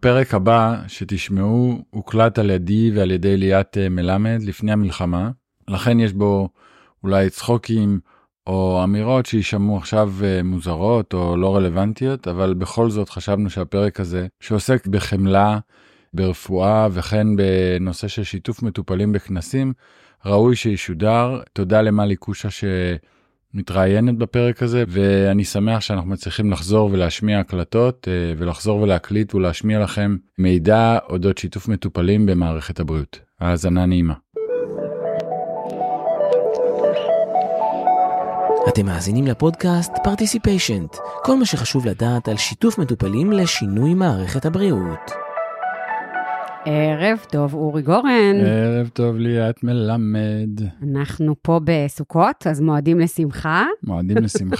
הפרק הבא שתשמעו הוקלט על ידי ועל ידי ליאת מלמד לפני המלחמה, לכן יש בו אולי צחוקים או אמירות שישמעו עכשיו מוזרות או לא רלוונטיות, אבל בכל זאת חשבנו שהפרק הזה שעוסק בחמלה, ברפואה וכן בנושא של שיתוף מטופלים בכנסים, ראוי שישודר. תודה למלי קושה שמתראיינת בפרק הזה, ואני שמח שאנחנו מצליחים לחזור ולהשמיע הקלטות, ולחזור ולהקליט ולהשמיע לכם מידע אודות שיתוף מטופלים במערכת הבריאות. האזנה נעימה. אתם מאזינים לפודקאסט Participation, כל מה שחשוב לדעת על שיתוף מטופלים לשינוי מערכת הבריאות. ערב טוב, אורי גורן. ערב טוב, ליאת מלמד. אנחנו פה בסוכות, אז מועדים לשמחה. מועדים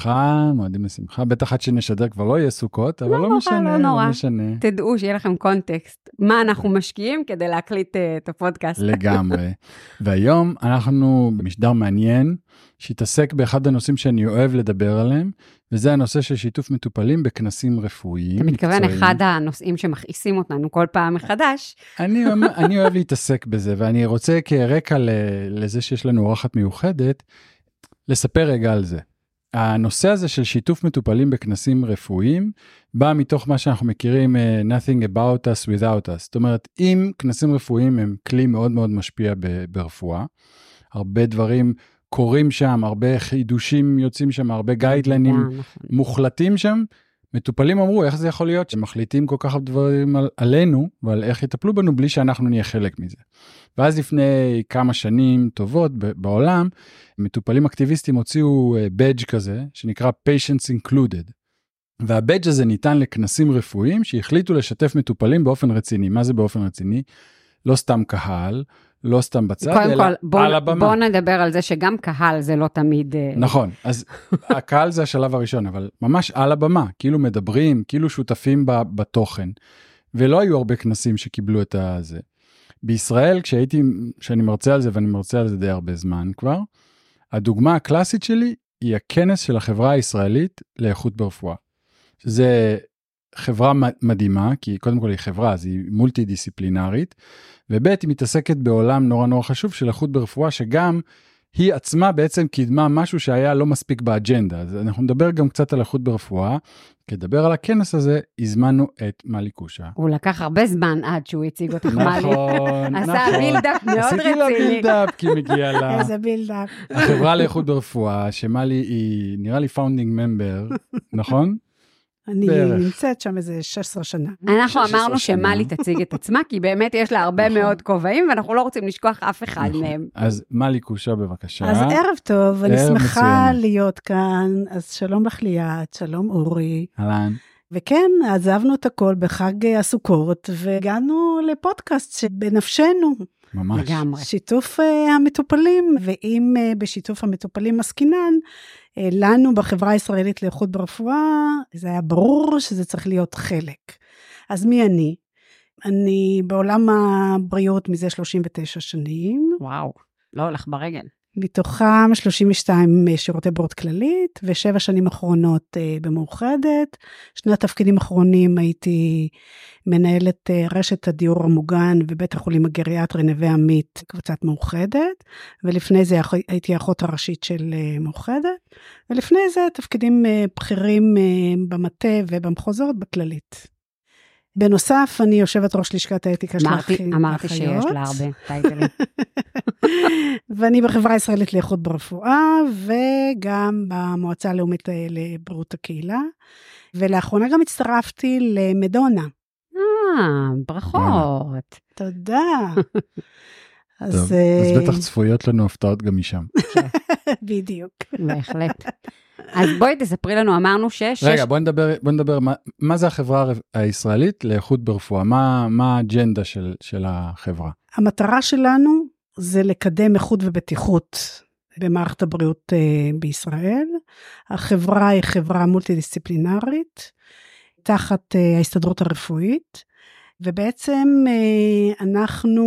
לשמחה. בטח עד שנשדר כבר לא יהיה סוכות, אבל לא משנה, לא משנה. תדעו שיהיה לכם קונטקסט, מה אנחנו משקיעים כדי להקליט את הפודקאסט. לגמרי. והיום אנחנו במשדר מעניין, שהתעסק באחד הנושאים שאני אוהב לדבר עליהם, וזה הנושא של שיתוף מטופלים בכנסים רפואיים. אתה מתכוון אחד הנושאים שמכעיסים אותנו כל פעם מחדש. אני אוהב להתעסק בזה, ואני רוצה כרקע לזה שיש לנו אורחת מיוחדת, לספר רגע על זה. הנושא הזה של שיתוף מטופלים בכנסים רפואיים, בא מתוך מה שאנחנו מכירים, nothing about us without us. זאת אומרת, אם כנסים רפואיים הם כלי מאוד מאוד משפיע ברפואה, הרבה דברים קוראים שם, הרבה חידושים יוצאים שם, הרבה גיידליינים מוחלטים שם. מטופלים אמרו, איך זה יכול להיות שמחליטים כל כך הרבה דברים עלינו, ועל איך יטפלו בנו בלי שאנחנו נהיה חלק מזה. ואז לפני כמה שנים טובות בעולם, מטופלים אקטיביסטים הוציאו בדג' כזה, שנקרא Patients Included. והבדג' הזה ניתן לכנסים רפואיים, שהחליטו לשתף מטופלים באופן רציני. מה זה באופן רציני? לא סתם קהל, לא סתם בצד, אלא על הבמה. בוא נדבר על זה שגם קהל זה לא תמיד... נכון, אז הקהל זה השלב הראשון, אבל ממש על הבמה, כאילו מדברים, כאילו שותפים בתוכן, ולא היו הרבה כנסים שקיבלו את זה. בישראל, כשאני מרצה על זה, ואני מרצה על זה די הרבה זמן כבר, הדוגמה הקלאסית שלי היא הכנס של החברה הישראלית לאיכות ברפואה. שזה חברה מדהימה, כי קודם כל היא חברה, אז היא מולטי דיסציפלינרית, ובית היא מתעסקת בעולם נורא נורא חשוב של איכות ברפואה, שגם היא עצמה בעצם קידמה משהו שהיה לא מספיק באג'נדה. אז אנחנו נדבר גם קצת על איכות ברפואה, כדבר על הכנס הזה, הזמנו את מלי קושה. הוא לקח הרבה זמן עד שהוא הציג אותך מלי. נכון. עשה בילדאפ מאוד רציני. עשיתי לה בילדאפ, כי מגיע לה. איזה בילדאפ. החברה לאיכות ברפואה, שמלי היא נראה לי פאונדינג ממבר, נכון? אני נמצאת שם איזה 16 שנה. אנחנו אמרנו שמלי תציג את עצמה, כי באמת יש לה הרבה מאוד כובעים, ואנחנו לא רוצים לשכוח אף אחד מהם. אז מלי קושה בבקשה. אז ערב טוב, אני שמחה להיות כאן, אז שלום לך ליאת, שלום אורי. אהלן. וכן, עזבנו את הכל בחג הסוכות, והגענו לפודקאסט שבנפשנו. ממש. לגמרי. שיתוף המטופלים, ואם בשיתוף המטופלים עסקינן, לנו בחברה הישראלית לאיכות ברפואה, זה היה ברור שזה צריך להיות חלק. אז מי אני? אני בעולם הבריאות מזה 39 שנים. וואו, לא הולך ברגל. מתוכם 32 שירותי בריאות כללית, ו7 שנים אחרונות במאוחדת. שני התפקידים האחרונים הייתי מנהלת רשת הדיור המוגן, ובית החולים הגריאטרי נווה עמית, קבוצת מאוחדת, ולפני זה הייתי האחות הראשית של מאוחדת, ולפני זה תפקידים בכירים במטה ובמחוזות בכללית. בנוסף, אני יושבת ראש לשכת האתיקה של האחיות. אמרתי שיש לה הרבה טייטלים. ואני בחברה הישראלית לאיכות ברפואה, וגם במועצה הלאומית לבריאות הקהילה, ולאחרונה גם הצטרפתי למדונה. ברכות. תודה. אז בטח צפויות לנו הפתעות גם משם. בדיוק. בהחלט. אז בואי תספרי לנו, אמרנו רגע, בוא נדבר, מה זה החברה הישראלית לאיכות ברפואה? מה האג'נדה של החברה? המטרה שלנו זה לקדם איכות ובטיחות במערכת הבריאות בישראל. החברה היא חברה מולטי-דיסציפלינרית, תחת ההסתדרות הרפואית, ובעצם אנחנו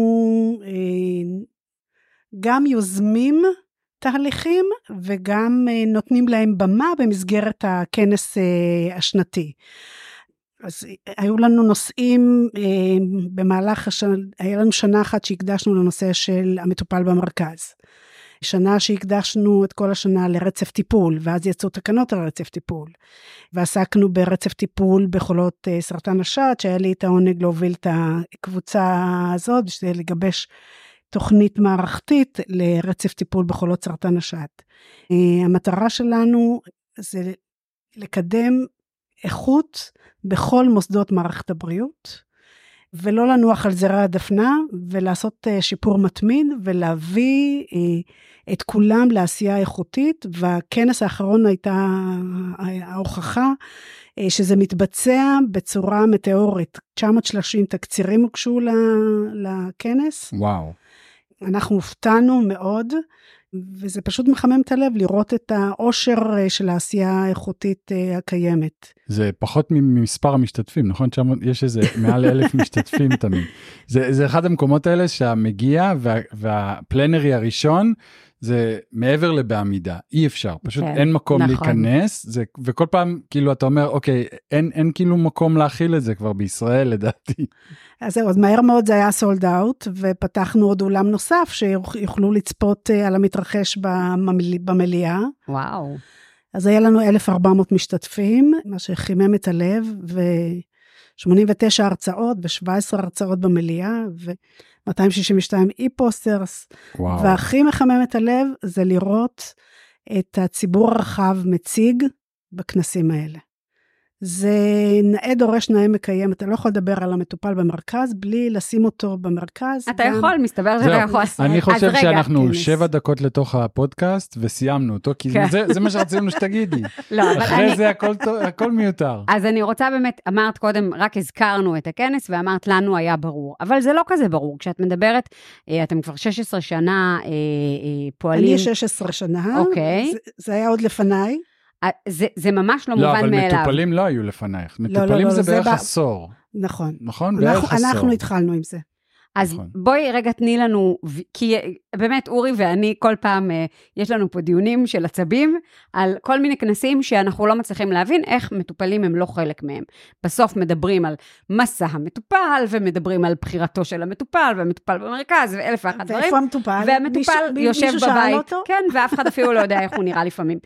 גם יוזמים תהליכים, וגם נותנים להם במה במסגרת הכנס השנתי. אז היו לנו נושאים במהלך השנה, היה לנו שנה אחת שהקדשנו לנושא של המטופל במרכז. שנה שהקדשנו את כל השנה לרצף טיפול, ואז יצאו תקנות על רצף טיפול. ועסקנו ברצף טיפול בחולות סרטן השד, שהיה לי את העונג להוביל את הקבוצה הזאת, בשביל לגבש תוכנית מערכתית לרצף טיפול בחולות סרטן השד. המטרה שלנו זה לקדם איכות בכל מוסדות מערכת הבריאות, ולא לנוח על זרע הדפנה, ולעשות שיפור מתמיד, ולהביא את כולם לעשייה איכותית, והכנס האחרון הייתה ההוכחה, שזה מתבצע בצורה מטאורית. 930 תקצירים הוגשו לכנס. וואו. אנחנו הופתענו מאוד, וזה פשוט מחמם את הלב לראות את העושר של העשייה האיכותית הקיימת. זה פחות ממספר המשתתפים, נכון? יש איזה מעל 1,000 משתתפים תמיד. זה אחד המקומות האלה שהמגיע והפלנרי הראשון, זה מעבר לבעמידה, אי אפשר, פשוט אין מקום להיכנס, וכל פעם כאילו אתה אומר, אוקיי, אין כאילו מקום להכיל את זה כבר בישראל לדעתי. אז זהו, אז מהר מאוד זה היה סולד אאוט, ופתחנו עוד אולם נוסף, שיוכלו לצפות על המתרחש במליאה. וואו. אז היה לנו 1,400 משתתפים, מה שחימם את הלב, ו89 הרצאות, ו17 הרצאות במליאה, ו262 אי-פוסטרס, והכי מחמם את הלב, זה לראות את הציבור הרחב מציג בכנסים האלה. זה נאה דורש נאה מקיים, אתה לא יכול לדבר על המטופל במרכז, בלי לשים אותו במרכז. אתה יכול, מסתבר שאתה יכול. אני חושב שאנחנו 7 דקות לתוך הפודקאסט, וסיימנו אותו, כי זה מה שרצינו שתגידי. אחרי זה הכל מיותר. אז אני רוצה באמת, אמרת קודם, רק הזכרנו את הכנס, ואמרת לנו היה ברור, אבל זה לא כזה ברור, כשאת מדברת, אתם כבר 16 שנה פועלים. אני 16 שנה, זה היה עוד לפניי. זה ממש לא מובן מאליו. אבל מטופלים לא היו לפנייך. מטופלים זה בערך עשור. נכון. נכון? בערך עשור. אנחנו התחלנו עם זה. אז בואי רגע תני לנו, כי באמת אורי ואני כל פעם, יש לנו פה דיונים של עצבים, על כל מיני כנסים שאנחנו לא מצליחים להבין איך מטופלים הם לא חלק מהם. בסוף מדברים על מסע המטופל, ומדברים על בחירתו של המטופל, והמטופל במרכז, ואלף ואחת דברים. ואיפה המטופל? והמטופל יושב בבית. כן, ואף אחד אפילו לא יודע איך הוא נראה לפעמים.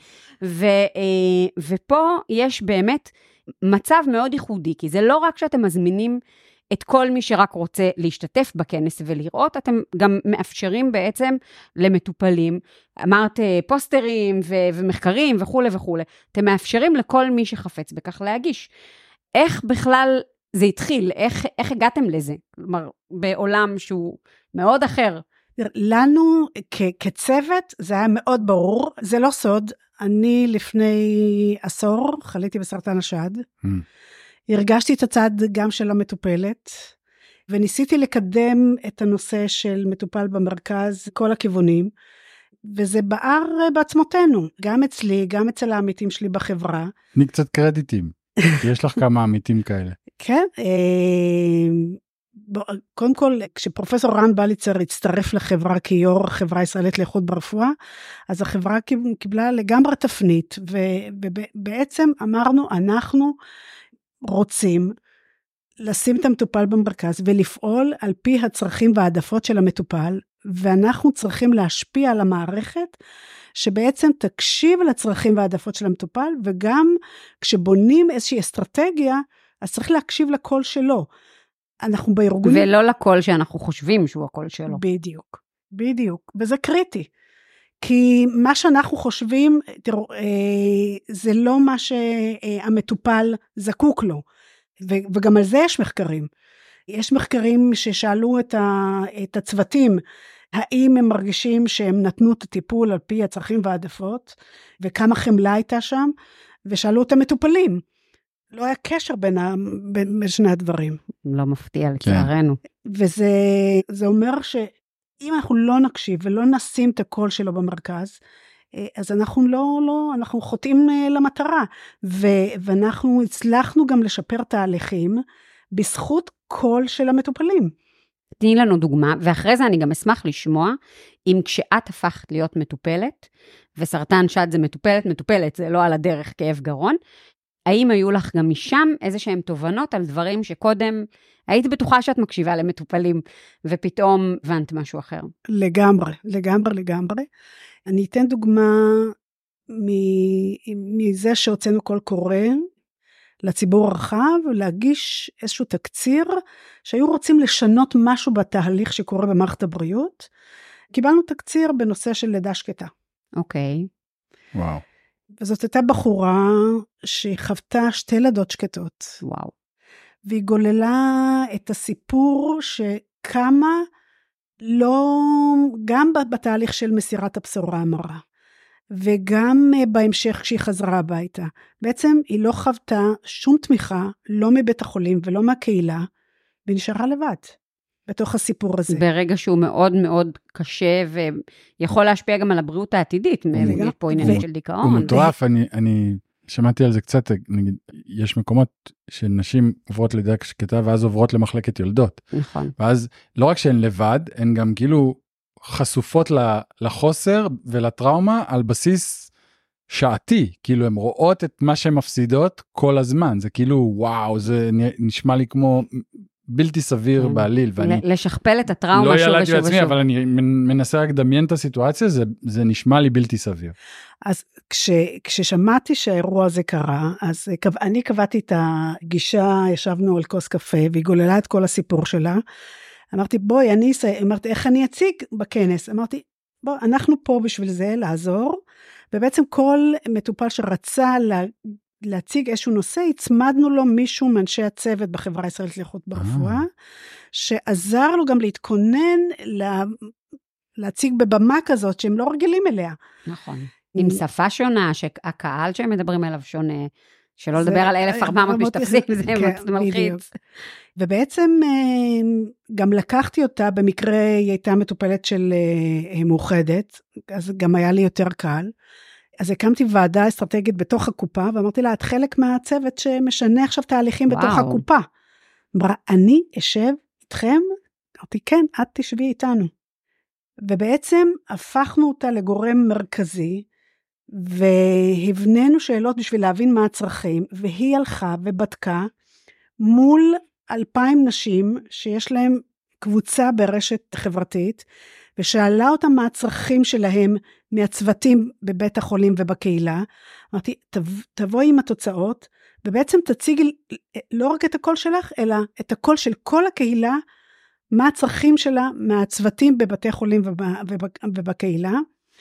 ופה יש באמת מצב מאוד ייחודי, כי זה לא רק שאתם מזמינים את כל מי שרק רוצה להשתתף בכנס ולראות, אתם גם מאפשרים בעצם למטופלים, אמרת פוסטרים ומחקרים וכו' וכו', אתם מאפשרים לכל מי שחפץ בכך להגיש. איך בכלל זה התחיל? איך הגעתם לזה? כלומר, בעולם שהוא מאוד אחר. לנו כצוות זה היה מאוד ברור, זה לא סוד, אני לפני עשור חליתי בסרטן השד, הרגשתי את הצד גם של המטופלת, וניסיתי לקדם את הנושא של מטופל במרכז, כל הכיוונים, וזה בער בעצמותינו, גם אצלי, גם אצל העמיתים שלי בחברה. תני קצת קרדיטים, יש לך כמה עמיתים כאלה. כן, קודם כל, כשפרופסור רן בליצר הצטרף לחברה כיו"ר החברה הישראלית לאיכות ברפואה, אז החברה קיבלה לגמרי תפנית, ובעצם אמרנו, אנחנו רוצים לשים את המטופל במרכז, ולפעול על פי הצרכים והעדפות של המטופל, ואנחנו צריכים להשפיע על המערכת, שבעצם תקשיב לצרכים והעדפות של המטופל, וגם כשבונים איזושהי אסטרטגיה, אז צריך להקשיב לקול שלו. אנחנו בארגונים... ולא לקול שאנחנו חושבים שהוא הקול שלו. בדיוק, בדיוק, וזה קריטי. כי מה שאנחנו חושבים, תראו, זה לא מה שהמטופל זקוק לו, וגם על זה יש מחקרים. יש מחקרים ששאלו את הצוותים, האם הם מרגישים שהם נתנו את הטיפול על פי הצרכים והעדפות, וכמה חמלה הייתה שם, ושאלו את המטופלים. לא היה קשר בין שני הדברים. לא מפתיע לצערנו. וזה אומר שאם אנחנו לא נקשיב ולא נשים את הקול שלו במרכז, אז אנחנו חוטאים למטרה, ואנחנו הצלחנו גם לשפר תהליכים, בזכות קול של המטופלים. תני לנו דוגמה, ואחרי זה אני גם אשמח לשמוע, אם כשאת הפכת להיות מטופלת, וסרטן שד זה מטופלת, זה לא על הדרך כאב גרון, האם היו לך גם משם איזה שהן תובנות על דברים שקודם היית בטוחה שאת מקשיבה למטופלים, ופתאום הבנת משהו אחר? לגמרי, לגמרי, לגמרי. אני אתן דוגמה מזה שהוצאנו קול קורא לציבור הרחב, להגיש איזשהו תקציר, שהיו רוצים לשנות משהו בתהליך שקורה במערכת הבריאות. קיבלנו תקציר בנושא של לידה שקטה. אוקיי. וואו. וזאת הייתה בחורה שהיא חוותה 2 לידות שקטות. וואו. והיא גוללה את הסיפור שכמה לא, גם בתהליך של מסירת הבשורה המרה, וגם בהמשך כשהיא חזרה הביתה. בעצם היא לא חוותה שום תמיכה, לא מבית החולים ולא מהקהילה, והיא נשארה לבד בתוך הסיפור הזה. ברגע שהוא מאוד מאוד קשה, ויכול להשפיע גם על הבריאות העתידית, יש פה עניינים של דיכאון. הוא מטורף, אני שמעתי על זה קצת, נגיד, יש מקומות שנשים עוברות לידה שקטה, ואז עוברות למחלקת יולדות. נכון. ואז לא רק שהן לבד, הן גם כאילו חשופות לחוסר ולטראומה על בסיס שעתי, כאילו הן רואות את מה שהן מפסידות כל הזמן, זה כאילו וואו, זה נשמע לי כמו בלתי סביר בעליל, ואני לשכפל את הטראומה לא שוב ילדתי ושוב לעצמי, ושוב. אבל אני מנסה רק לדמיין את הסיטואציה, זה נשמע לי בלתי סביר. אז כששמעתי שהאירוע הזה קרה, אז אני קבעתי את הגישה, ישבנו על כוס קפה, והיא גוללה את כל הסיפור שלה, אמרתי, בואי, אמרתי, איך אני אציג בכנס? אמרתי, בוא, אנחנו פה בשביל זה, לעזור, ובעצם כל מטופל שרצה להציג איזשהו נושא, הצמדנו לו מישהו מאנשי הצוות בחברה הישראלית לאיכות ברפואה, שעזר לו גם להתכונן, להציג בבמה כזאת, שהם לא רגילים אליה. נכון. עם שפה שונה, שהקהל שהם מדברים עליו שונה, שלא לדבר על 1,400 משתתפים, זה מלחיץ. ובעצם גם לקחתי אותה, במקרה היא הייתה מטופלת של מאוחדת, אז גם היה לי יותר קל, אז הקמתי ועדה אסטרטגית בתוך הקופה, ואמרתי לה, את חלק מהצוות שמשנה עכשיו תהליכים בתוך הקופה. אמרה, אני אשב איתכם? אמרתי, כן, את תשבי איתנו. ובעצם הפכנו אותה לגורם מרכזי, והבננו שאלות בשביל להבין מה הצרכים, והיא הלכה ובדקה מול 2,000 נשים שיש להם קבוצה ברשת חברתית, ושאלה אותם מה הצרכים שלהם מהצוותים בבית החולים ובקהילה. אמרתי, תבואי עם התוצאות, ובעצם תציגי לא רק את הקול שלך, אלא את הקול של כל הקהילה, מה הצרכים שלה מהצוותים בבתי חולים ובקהילה,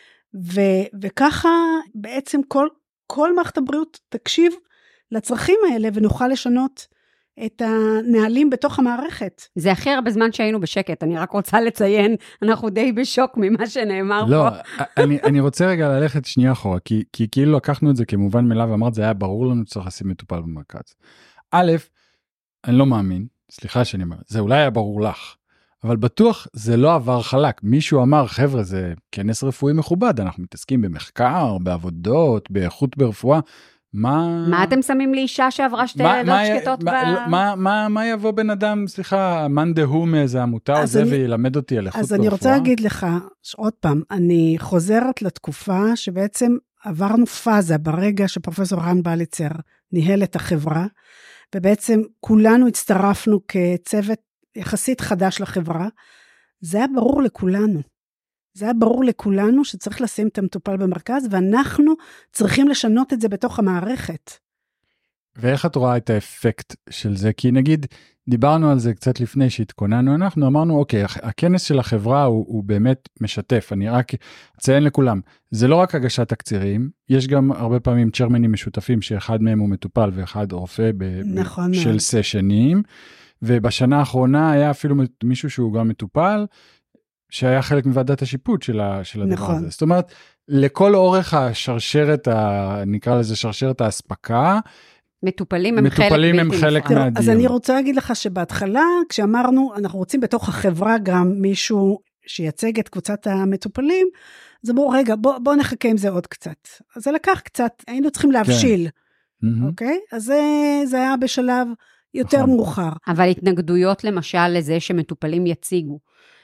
וככה בעצם כל מערכת הבריאות תקשיב לצרכים האלה, ונוכל לשנות את הנהלים בתוך המערכת. זה הכי הרבה זמן שהיינו בשקט, אני רק רוצה לציין, אנחנו די בשוק ממה שנאמר פה. לא, אני רוצה רגע ללכת שנייה אחורה, כי כאילו לקחנו את זה כמובן מאליו, ואמרת, זה היה ברור לנו שצריך לשים מטופל במרכז. א', אני לא מאמין, סליחה שאני אומר, זה אולי היה ברור לך, אבל בטוח זה לא עבר חלק. מישהו אמר, חבר'ה, זה כנס רפואי מכובד, אנחנו מתעסקים במחקר, בעבודות, באיכות ברפואה, מה אתם שמים לאישה שעברה 2 לידות שקטות? מה יבוא בן אדם, סליחה, מאן דהוא מאיזה עמותה או זה, וילמד אותי על איכות ברפואה? אז אני רוצה להגיד לך, עוד פעם, אני חוזרת לתקופה שבעצם עברנו פאזה, ברגע שפרופסור רן בליצר ניהל את החברה, ובעצם כולנו הצטרפנו כצוות יחסית חדש לחברה, זה היה ברור לכולנו. זה היה ברור לכולנו שצריך לשים את המטופל במרכז, ואנחנו צריכים לשנות את זה בתוך המערכת. ואיך את רואה את האפקט של זה? כי נגיד, דיברנו על זה קצת לפני שהתכוננו, אנחנו אמרנו, אוקיי, הכנס של החברה הוא באמת משתף, אני רק אציין לכולם, זה לא רק הגשת תקצירים, יש גם הרבה פעמים צ'רמנים משותפים, שאחד מהם הוא מטופל ואחד רופא נכון של מאוד. סשנים, ובשנה האחרונה היה אפילו מישהו שהוא גם מטופל, שהיה חלק מוועדת השיפוט של הדבר נכון. הזה. זאת אומרת, לכל אורך השרשרת, נקרא לזה שרשרת ההספקה, מטופלים הם חלק מהדיון. אז אני רוצה להגיד לך שבהתחלה, כשאמרנו, אנחנו רוצים בתוך החברה גם מישהו שייצג את קבוצת המטופלים, אז אמרו, רגע, בוא נחכה עם זה עוד קצת. אז זה לקח קצת, היינו צריכים להבשיל. אוקיי? אז זה היה בשלב יותר מאוחר. אבל התנגדויות למשל לזה שמטופלים יציגו.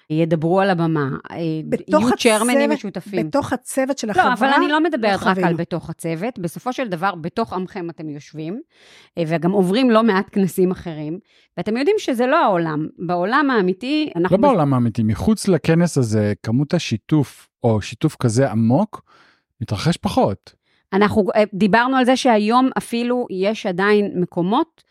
ידברו על הבמה, יהיו צ'רמנים משותפים. בתוך הצוות של החברה. לא, אבל אני לא מדברת רק על בתוך הצוות, בסופו של דבר, בתוך עמכם אתם יושבים, וגם עוברים לא מעט כנסים אחרים, ואתם יודעים שזה לא העולם. בעולם האמיתי, לא בעולם האמיתי, מחוץ לכנס הזה, כמות השיתוף, או שיתוף כזה עמוק, מתרחש פחות. אנחנו דיברנו על זה שהיום אפילו יש עדיין מקומות,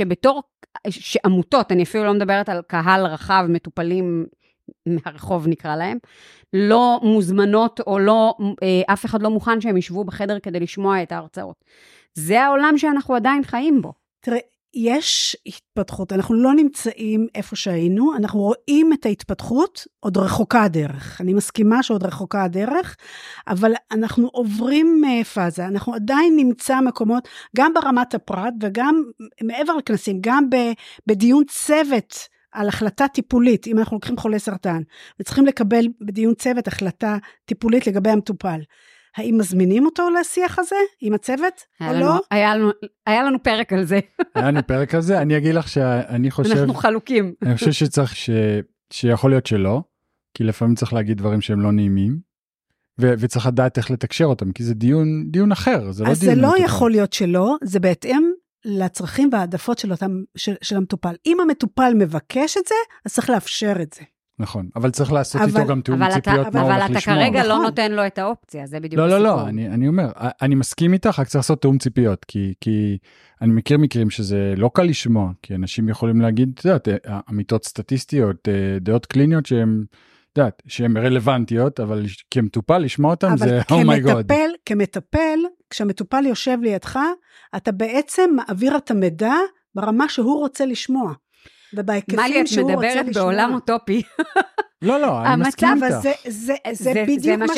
שעמותות, אני אפילו לא מדברת על קהל רחב, מטופלים מהרחוב נקרא להם, לא מוזמנות או לא, אף אחד לא מוכן שהם ישבו בחדר כדי לשמוע את ההרצאות. זה העולם שאנחנו עדיין חיים בו. תראה, יש התפתחות, אנחנו לא נמצאים איפה שהיינו, אנחנו רואים את ההתפתחות, עוד רחוקה הדרך. אני מסכימה שעוד רחוקה הדרך, אבל אנחנו עוברים פאזה, אנחנו עדיין נמצא מקומות, גם ברמת הפרט וגם מעבר לכנסים, גם בדיון צוות על החלטה טיפולית, אם אנחנו לוקחים חולי סרטן, וצריכים לקבל בדיון צוות החלטה טיפולית לגבי המטופל. האם מזמינים אותו לשיח הזה עם הצוות או לא? היה לנו פרק על זה. היה לנו פרק על זה, אני אגיד לך שאני חושב... אנחנו חלוקים. אני חושב שצריך שיכול להיות שלא, כי לפעמים צריך להגיד דברים שהם לא נעימים, וצריך לדעת איך לתקשר אותם, כי זה דיון אחר, זה לא דיון... אז זה לא יכול להיות שלא, זה בהתאם לצרכים והעדפות של המטופל. אם המטופל מבקש את זה, אז צריך לאפשר את זה. נכון, אבל צריך לעשות איתו גם תיאום ציפיות, מה הוא הולך לשמוע. אבל אתה כרגע לא נותן לו את האופציה, זה בדיוק הסיפור. לא, אני אומר, אני מסכים איתך, רק צריך לעשות תיאום ציפיות, כי אני מכיר מקרים שזה לא קל לשמוע, כי אנשים יכולים להגיד, את יודעת, אמיתות סטטיסטיות, דעות קליניות שהן רלוונטיות, אבל כמטופל לשמוע אותם זה, oh my God. אבל כמטפל, כשהמטופל יושב לידך, אתה בעצם מעביר את המידע ברמה שהוא רוצה לשמוע. ובהיקפים שהוא רוצה לשמוע. מלי, את מדברת בעולם אוטופי. לא, אני מסכים איתך. זה בדיוק מה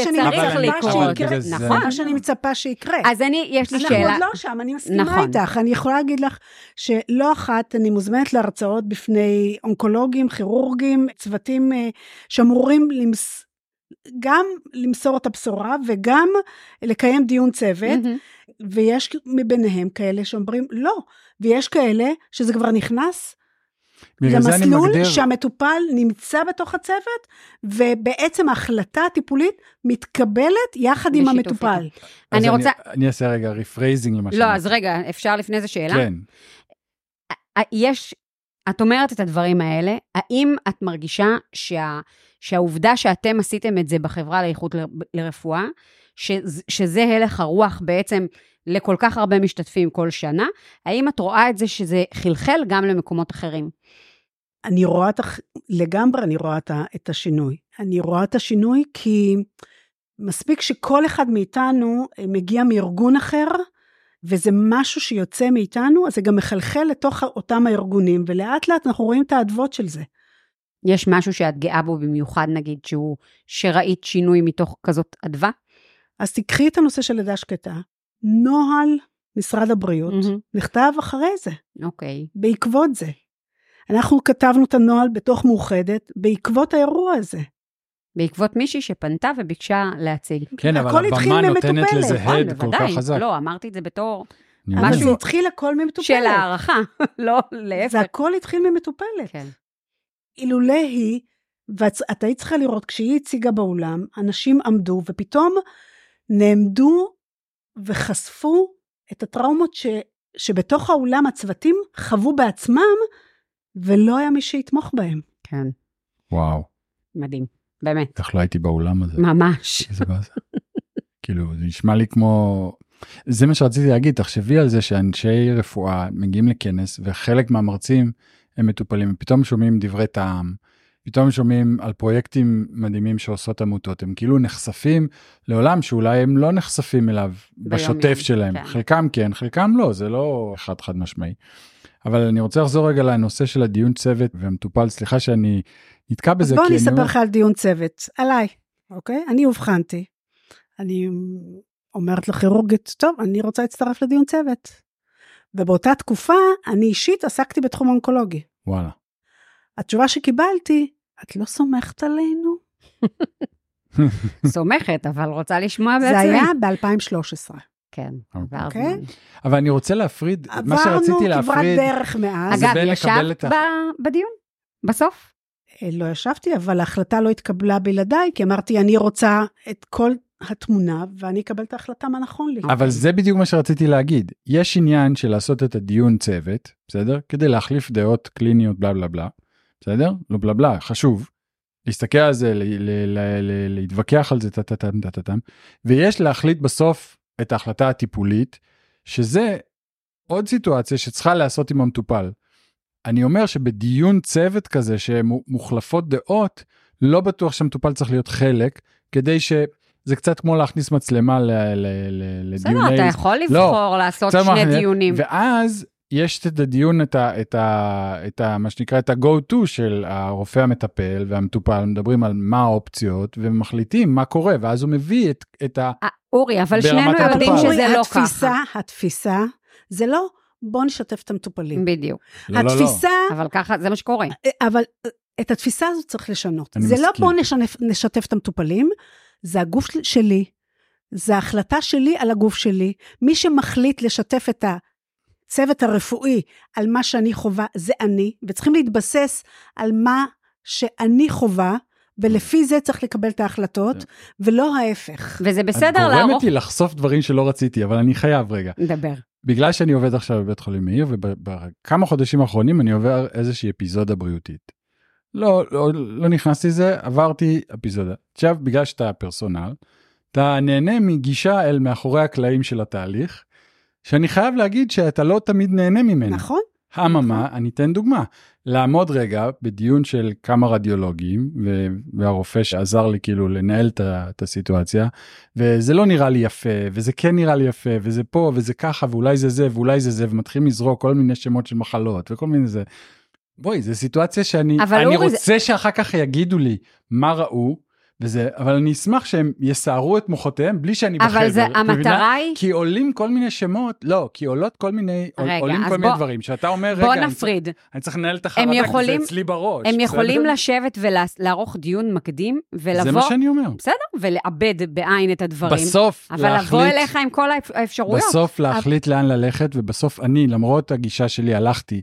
שאני מצפה שיקרה. אז יש לי שאלה. אנחנו עוד לא שם, אני מסכימה איתך. אני יכולה להגיד לך שלא אחת אני מוזמנת להרצאות בפני אונקולוגים, כירורגים, צוותים שאמורים גם למסור את הבשורה וגם לקיים דיון צוות, ויש מביניהם כאלה שאומרים לא, ויש כאלה שזה כבר נכנס למסלול שהמטופל נמצא בתוך הצוות, ובעצם ההחלטה הטיפולית מתקבלת יחד עם המטופל. אני אעשה רגע רפרייזינג למה לא, אז רגע, אפשר לפני זה שאלה? כן. את אומרת את הדברים האלה, האם את מרגישה שהעובדה שאתם עשיתם את זה בחברה לאיכות לרפואה, שזה הלך הרוח בעצם לכל כך הרבה משתתפים כל שנה, האם את רואה את זה שזה חלחל גם למקומות אחרים? אני רואה לגמרי, אני רואה את השינוי. אני רואה את השינוי כי מספיק שכל אחד מאיתנו מגיע מארגון אחר, וזה משהו שיוצא מאיתנו, אז זה גם מחלחל לתוך אותם הארגונים, ולאט לאט אנחנו רואים את העדבות של זה. יש משהו שאת גאה בו במיוחד, נגיד, שראית שינוי מתוך כזאת עדווה? אז תקחי את הנושא של לידה שקטה, נוהל משרד הבריאות, נכתב אחרי זה. אוקיי. בעקבות זה. אנחנו כתבנו את הנוהל בתוך מאוחדת, בעקבות האירוע הזה. בעקבות מישהי שפנתה וביקשה להציג. כן, אבל הבמה נותנת לזה הד כל כך חזק. לא, אמרתי את זה בתור משהו. זה התחיל הכל ממטופלת. של הערכה, לא להפך. זה הכל התחיל ממטופלת. כן. אילולא היא, ואתה היית צריכה לראות, כשהיא הציגה באולם, אנשים עמדו, ופתאום נעמדו וחשפו את הטראומות שבתוך האולם הצוותים חוו בעצמם, ולא היה מי שיתמוך בהם. כן. וואו. מדהים, באמת. איך לא הייתי באולם הזה. ממש. איזה בעזה. כאילו, זה נשמע לי כמו... זה מה שרציתי להגיד, תחשבי על זה שאנשי רפואה מגיעים לכנס, וחלק מהמרצים הם מטופלים, פתאום שומעים דברי טעם, פתאום שומעים על פרויקטים מדהימים שעושות עמותות, הם כאילו נחשפים לעולם שאולי הם לא נחשפים אליו בשוטף שלהם. כן. חלקם כן, חלקם לא, זה לא חד משמעי. אבל אני רוצה לחזור רגע לנושא של הדיון צוות והמטופל, סליחה שאני נתקע בזה. בוא אני אספר לך על דיון צוות, עליי, אוקיי? אני הובחנתי. אני אומרת לכירורגית, טוב, אני רוצה להצטרף לדיון צוות. ובאותה תקופה, אני אישית עסקתי בתחום אונקולוגי. וואלה. התשובה שקיבלתי, את לא סומכת עלינו? סומכת, אבל רוצה לשמוע בעצמי. זה היה ב-2013. כן. אוקיי? אבל אני רוצה להפריד, מה שרציתי להפריד, עברנו כברת דרך מאז. אגב, ישבת בדיון? בסוף? לא ישבתי, אבל ההחלטה לא התקבלה בלעדיי, כי אמרתי, אני רוצה את כל התמונה, ואני אקבל את ההחלטה מה נכון לי. אבל זה בדיוק מה שרציתי להגיד. יש עניין של לעשות את הדיון צוות, בסדר? כדי להחליף דעות קליניות, בלה בלה בלה, בסדר? לא בלה בלה, חשוב. להסתכל על זה, להתווכח על זה, טטטם, ויש להחליט בסוף את ההחלטה הטיפולית, שזה עוד סיטואציה שצריכה לעשות עם המטופל. אני אומר שבדיון צוות כזה, שמוחלפות דעות, לא בטוח שהמטופל צריך להיות חלק, כדי שזה קצת כמו להכניס מצלמה לדיוני... בסדר, אתה יכול לבחור לעשות שני דיונים. ואז יש את הדיון, מה שנקרא, את ה-go to של הרופא המטפל והמטופל, מדברים על מה האופציות, ומחליטים מה קורה, ואז הוא מביא את ה... אורי, אבל שנינו יודעים שזה לא ככה. התפיסה, זה לא, בוא נשתף את המטופלים. בדיוק. התפיסה... אבל ככה, זה מה שקורה. אבל את התפיסה הזאת צריך לשנות. זה לא בוא נשתף את המטופלים, זה הגוף שלי, זה ההחלטה שלי על הגוף שלי. מי שמחליט לשתף את הצוות הרפואי על מה שאני חובה, זה אני, וצריכים להתבסס על מה שאני חובה, ולפי זה צריך לקבל את ההחלטות, ולא ההפך. וזה בסדר לערוך... את גורמת לי לחשוף דברים שלא רציתי, אבל אני חייב רגע. נדבר. בגלל שאני עובד עכשיו בבית חולים מאיר, ובכמה חודשים האחרונים אני עובר איזושהי אפיזודה בריאותית. לא נכנסתי לזה, עברתי אפיזודה. עכשיו, בגלל שאתה פרסונל, אתה נהנה מגישה אל מאחורי הקלעים של התהליך, שאני חייב להגיד שאתה לא תמיד נהנה ממנו. נכון. הממה, אני אתן דוגמה, לעמוד רגע בדיון של כמה רדיולוגים, והרופא שעזר לי כאילו לנהל את הסיטואציה, וזה לא נראה לי יפה, וזה כן נראה לי יפה, וזה פה, וזה ככה, ואולי זה זה, ואולי זה זה, ומתחילים לזרוק כל מיני שמות של מחלות, וכל מיני זה. בואי, זו סיטואציה שאני רוצה שאחר כך יגידו לי מה ראו, וזה, אבל אני אשמח שהם יסערו את מוחותיהם, בלי שאני בחדר. אבל זה, המטרה היא... כי עולים כל מיני שמות, לא, כי עולות כל מיני, עולים כל מיני דברים, שאתה אומר, רגע, בוא נפריד. אני צריך לנהל את החרדה, כי זה אצלי בראש. הם יכולים לשבת ולערוך דיון מקדים, ולבוא... זה מה שאני אומר. בסדר, ולאבד בעין את הדברים. בסוף להחליט... אבל לבוא אליך עם כל האפשרויות. בסוף להחליט לאן ללכת, ובסוף אני, למרות הגישה שלי,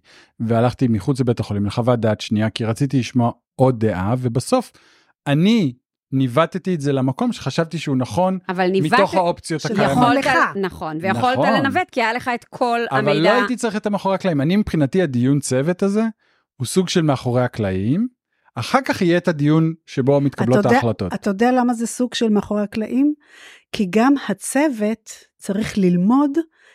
הלכתי מחוץ לבית החולים, לחוות דעת שנייה, כי רציתי לשמוע עוד דעה, ובסוף אני ניווטתי את זה למקום שחשבתי שהוא נכון, מתוך האופציות הקיימות. נכון, ויכולת לנווט, כי היה לך את כל המידע. אבל לא הייתי צריך את המאחורי הקלעים. אני מבחינתי הדיון צוות הזה, הוא סוג של מאחורי הקלעים, אחר כך יהיה את הדיון שבו מתקבלות ההחלטות. אתה יודע למה זה סוג של מאחורי הקלעים? כי גם הצוות צריך ללמוד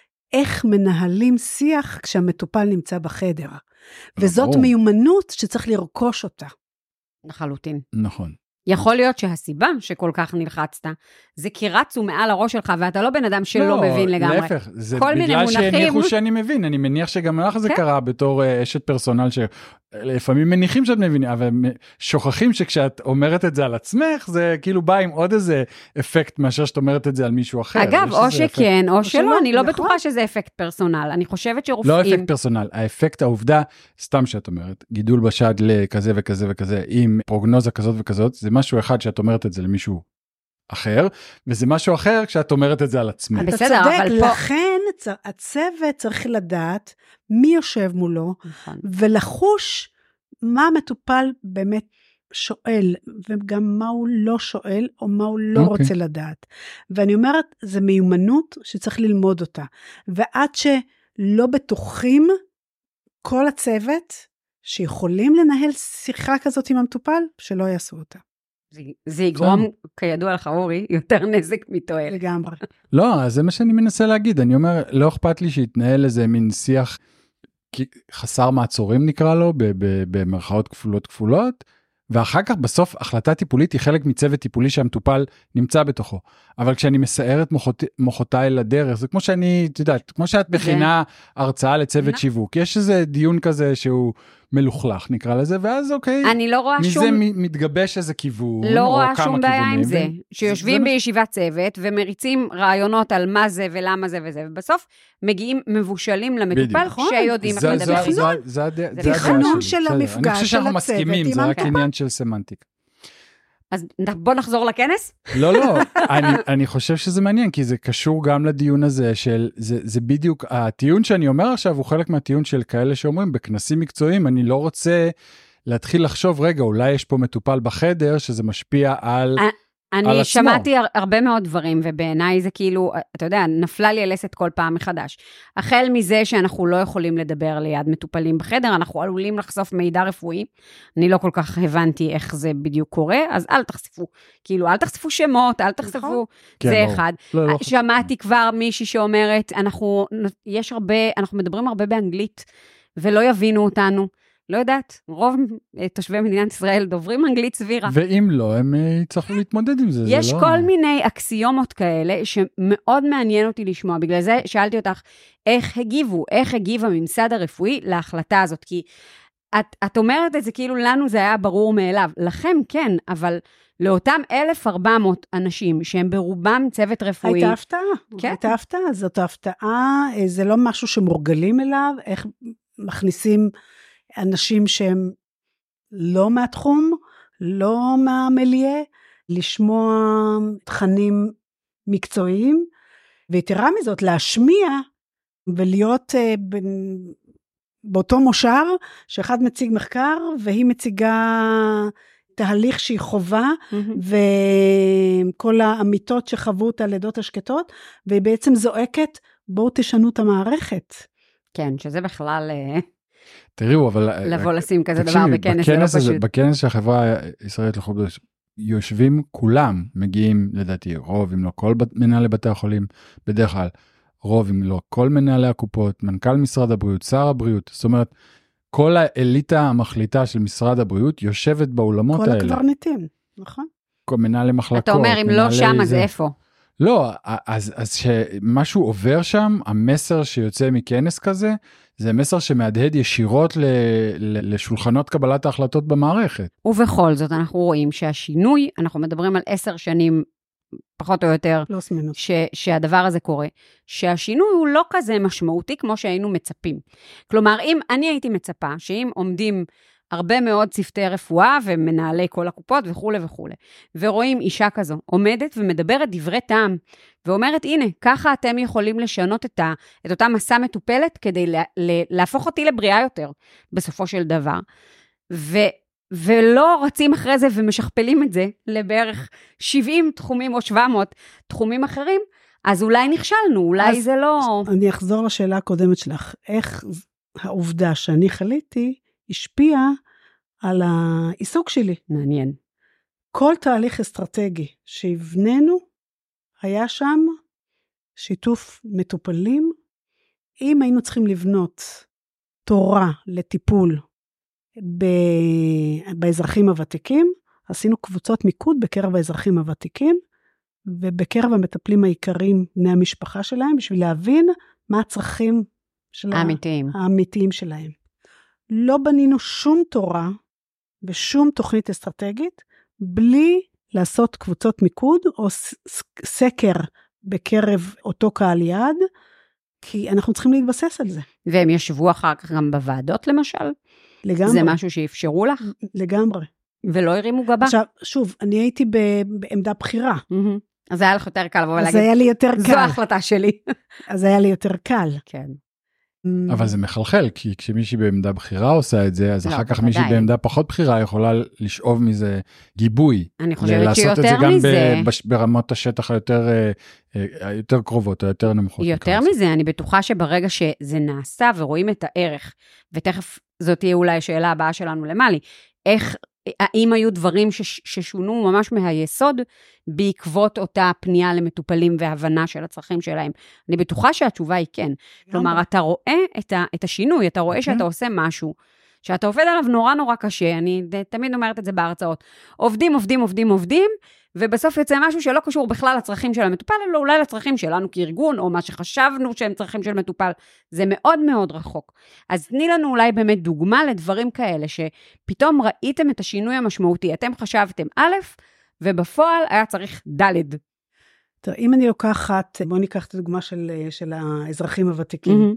איך מנהלים שיח כשהמטופל נמצא בחדר. וזאת מיומנות שצריך לרכוש אותה. לחלוטין. נכון. יכול להיות שהסיבה שכל כך נלחצת, זה כי רצו מעל הראש שלך, ואתה לא בן אדם שלא מבין לגמרי. להפך, זה בגלל שהניחו שאני מבין, אני מניח שגם לך זה קרה בתור אשת פרסונל, שלפעמים מניחים שאת מבינים, אבל שוכחים שכשאת אומרת את זה על עצמך, זה כאילו בא עם עוד איזה אפקט, מאשר שאת אומרת את זה על מישהו אחר. אגב, או שכן, או שלא, אני לא בטוחה שזה אפקט פרסונל, אני חושבת שרופאים... לא אפקט פרסונל, האפקט, העובדה, סתם שאת אומרת, גידול בשד לכזה וכזה וכזה, עם פרוגנוזה כזאת וכזאת, זה משהו אחד שאת אומרת את זה למישהו אחר, וזה משהו אחר כשאת אומרת את זה על עצמך. בסדר, אבל פה... לכן הצוות צריך לדעת מי יושב מולו, ולחוש מה המטופל באמת שואל, וגם מה הוא לא שואל, או מה הוא לא רוצה לדעת. ואני אומרת, זה מיומנות שצריך ללמוד אותה. ועד שלא בטוחים כל הצוות, שיכולים לנהל שיחה כזאת עם המטופל, שלא יעשו אותה. זה יגרום, כידוע לך אורי, יותר נזק מתועלת. לגמרי. לא, זה מה שאני מנסה להגיד. אני אומר, לא אכפת לי שיתנהל איזה מין שיח חסר מעצורים נקרא לו, במרכאות כפולות, ואחר כך בסוף החלטה טיפולית היא חלק מצוות טיפולי שהמטופל נמצא בתוכו. אבל כשאני מסער את מוחותיי לדרך, זה כמו שאני, את יודעת, כמו שאת מכינה הרצאה לצוות שיווק, יש איזה דיון כזה שהוא מלוכלך נקרא לזה, ואז אוקיי, אני לא רואה מזה מתגבש איזה כיוון, לא רואה שום בעיה עם זה, שיושבים בישיבת צוות ומריצים רעיונות על מה זה ולמה זה וזה, ובסוף מגיעים מבושלים למטופל שיודעים איך לדבר. זה תכנון של המפגש, אני חושב שאנחנו מסכימים, זה רק עניין של סמנטיק. אז בוא נחזור לכנס? לא, אני חושב שזה מעניין, כי זה קשור גם לדיון הזה, זה בדיוק, הטיעון שאני אומר עכשיו, הוא חלק מהטיעון של כאלה שאומרים, בכנסים מקצועיים, אני לא רוצה להתחיל לחשוב, רגע, אולי יש פה מטופל בחדר, שזה משפיע על עצמו. אני שמעתי הרבה מאוד דברים, ובעיניי זה כאילו, אתה יודע, נפלה לי הלסת כל פעם מחדש. החל מזה שאנחנו לא יכולים לדבר ליד מטופלים בחדר, אנחנו עלולים לחשוף מידע רפואי, אני לא כל כך הבנתי איך זה בדיוק קורה, אז אל תחשפו, כאילו, אל תחשפו שמות, אל תחשפו, זה אחד. שמעתי כבר מישהי שאומרת, אנחנו מדברים הרבה באנגלית, ולא יבינו אותנו, לא יודעת, רוב תושבי מדינת ישראל דוברים אנגלית סבירה. ואם לא, הם צריכים להתמודד עם זה. יש כל מיני אקסיומות כאלה שמאוד מעניין אותי לשמוע. בגלל זה שאלתי אותך, איך הגיב הממסד הרפואי להחלטה הזאת? כי את אומרת את זה כאילו לנו זה היה ברור מאליו. לכם כן, אבל לאותם 1,400 אנשים שהם ברובם צוות רפואי. הייתה הפתעה. כן. הייתה הפתעה, זאת ההפתעה, זה לא משהו שמורגלים אליו, איך מכניסים אנשים שהם לא מהתחום, לא מהמליה, לשמוע תכנים מקצועיים, ויתרה מזאת, להשמיע ולהיות באותו מושב, שאחד מציג מחקר, והיא מציגה תהליך שהיא חובה, וכל האמיתות שחוו את הלידות השקטות, והיא בעצם זועקת, בואו תשנו את המערכת. כן, שזה בכלל תראו, אבל לבוא לשים כזה דבר בכנס, זה לא פשוט. בכנס של החברה הישראלית לחוק יושבים כולם, מגיעים לדעתי רוב, אם לא כל מנהלי בתי החולים, בדרך כלל רוב, אם לא כל מנהלי הקופות, מנכ"ל משרד הבריאות, שר הבריאות, זאת אומרת, כל האליטה המחליטה של משרד הבריאות יושבת באולמות האלה. כל הקברניטים, נכון? כל מנהלי מחלקות. אתה אומר, אם לא שם, אז איפה? לא, אז שמשהו עובר שם, המסר שיוצא מכנס כזה, זה מסר שמהדהד ישירות לשולחנות קבלת ההחלטות במערכת. ובכל זאת אנחנו רואים שהשינוי, אנחנו מדברים על 10 שנים, פחות או יותר, שהדבר הזה קורה, שהשינוי הוא לא כזה משמעותי כמו שהיינו מצפים. כלומר, אם אני הייתי מצפה, שאם עומדים הרבה מאוד צוותי רפואה ומנהלי כל הקופות וכו' וכו', ורואים אישה כזו, עומדת ומדברת דברי טעם, ואומרת, הנה, ככה אתם יכולים לשנות את אותה מסע מטופלת, כדי להפוך אותי לבריאה יותר, בסופו של דבר. ולא רצים אחרי זה ומשכפלים את זה, לבערך 70 תחומים או 700 תחומים אחרים, אז אולי נכשלנו, אולי זה לא... אני אחזור לשאלה הקודמת שלך, איך העובדה שאני חליתי, השפיעה על העיסוק שלי. מעניין. כל תהליך אסטרטגי שהבננו, היה שם שיתוף מטופלים. אם היינו צריכים לבנות תורה לטיפול באזרחים הוותיקים, עשינו קבוצות מיקוד בקרב האזרחים הוותיקים, ובקרב המטפלים העיקריים, בני המשפחה שלהם, בשביל להבין מה הצרכים האמיתיים שלהם. לא בנינו שום תורה ושום תוכנית אסטרטגית, בלי לעשות קבוצות מיקוד או סקר בקרב אותו קהל יעד, כי אנחנו צריכים להתבסס על זה. והם ישבו אחר כך גם בוועדות למשל? לגמרי. זה משהו שאפשרו לך? לגמרי. ולא הרימו גבה? עכשיו, שוב, אני הייתי בעמדה בחירה. אז היה לך יותר קל לבוא ולהגיד, אז היה לי יותר קל. זו ההחלטה שלי. אז היה לי יותר קל. כן. אבל זה מחלחל, כי כשמישהי בעמדה בחירה עושה את זה, אז אחר כך מישהי בעמדה פחות בחירה יכולה לשאוב מזה גיבוי. אני חושבת שיותר מזה. לעשות את זה גם ברמות השטח היותר קרובות, או יותר נמוכות. יותר מזה, אני בטוחה שברגע שזה נעשה ורואים את הערך, ותכף זאת תהיה אולי השאלה הבאה שלנו למעלי, האם היו דברים ששונו ממש מהיסוד, בעקבות אותה פנייה למטופלים והבנה של הצרכים שלהם? אני בטוחה שהתשובה היא כן. כלומר, אתה רואה את השינוי, אתה רואה שאתה עושה משהו, שאתה עובד עליו נורא נורא קשה, אני תמיד אומרת את זה בהרצאות, עובדים, ובסוף יוצא משהו שלא קשור בכלל לצרכים של המטופל, אלא אולי לצרכים שלנו כארגון, או מה שחשבנו שהם צרכים של מטופל, זה מאוד מאוד רחוק. אז תני לנו אולי באמת דוגמה לדברים כאלה, שפתאום ראיתם את השינוי המשמעותי, אתם חשבתם א', ובפועל היה צריך ד'. טוב, אם אני לוקחת, בואו ניקח את הדוגמה של האזרחים הוותיקים.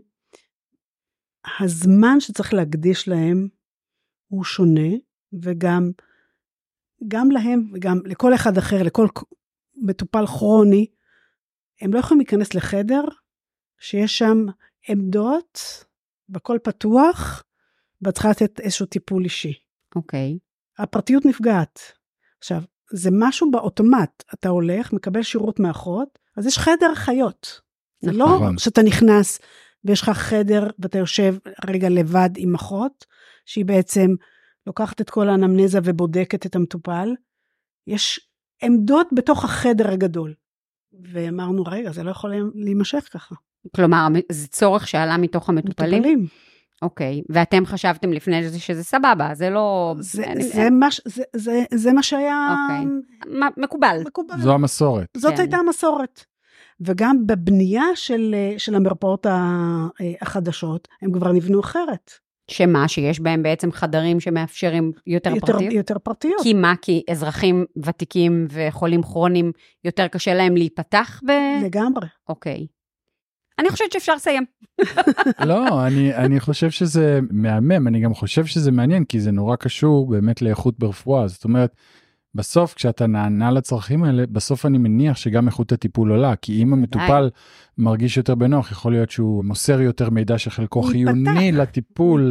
הזמן שצריך להקדיש להם הוא שונה, וגם להם, וגם לכל אחד אחר, לכל מטופל כרוני, הם לא יכולים להיכנס לחדר, שיש שם עמדות, בכל פתוח, וצריכה לתת איזשהו טיפול אישי. אוקיי. הפרטיות נפגעת. עכשיו, זה משהו באוטומט, אתה הולך, מקבל שירות מאחות, אז יש חדר חיות. זה לא שאתה נכנס ויש לך חדר ואתה יושב רגע לבד עם אחות, שהיא בעצם לוקחת את כל האנמנזה ובודקת את המטופל. יש עמדות בתוך החדר הגדול. ואמרנו, רגע, זה לא יכול להימשך ככה. כלומר, זה צורך שעלה מתוך המטופלים? מטופלים. אוקיי, ואתם חשבתם לפני זה שזה סבבה, זה לא... זה מה שהיה... אוקיי, מקובל. זו המסורת. זאת הייתה המסורת. וגם בבנייה של המרפאות החדשות, הם כבר נבנו אחרת. שמה? שיש בהם בעצם חדרים שמאפשרים יותר פרטיות? יותר פרטיות. כי מה? כי אזרחים ותיקים וחולים כרוניים יותר קשה להם להיפתח לגמרי. אוקיי. אני חושבת שאפשר לסיים. לא, אני חושב שזה מהמם, אני גם חושב שזה מעניין, כי זה נורא קשור באמת לאיכות ברפואה, זאת אומרת, בסוף כשאתה נענה לצרכים האלה, בסוף אני מניח שגם איכות הטיפול עולה, כי אם המטופל מרגיש יותר בנוח, יכול להיות שהוא מוסר יותר מידע שחלקו חיוני לטיפול,